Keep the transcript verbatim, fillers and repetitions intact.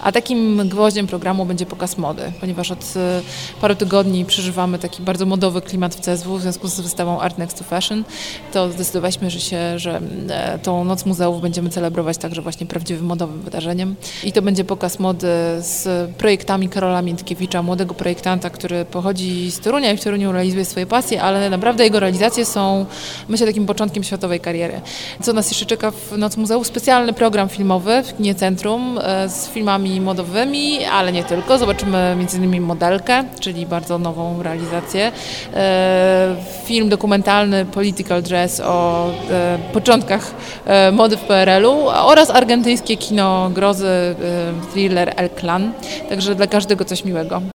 A takim gwoździem programu będzie pokaz mody, ponieważ od paru tygodni przeżywamy taki bardzo modowy klimat w C S W w związku z wystawą Art Next to Fashion. To zdecydowaliśmy, że, się, że tą Noc Muzeów będziemy celebrować także właśnie prawdziwym modowym wydarzeniem. I to będzie pokaz mody z projektami Karola Miętkiewicza, młodego projektanta, który pochodzi z Torunia i w Toruniu realizuje swoje pasje, ale naprawdę jego realizacje są, myślę, takim początkiem światowej kariery. Co nas jeszcze czeka w Noc Muzeów? Specjalny program filmowy w Kinie Centrum z filmami modowymi, ale nie tylko. Zobaczymy między innymi Modelkę, czyli bardzo nową realizację. Film dokumentalny Political Dress o początkach mody w P R L u oraz argentyńskie kino grozy, thriller El Clan. Także dla każdego coś miłego.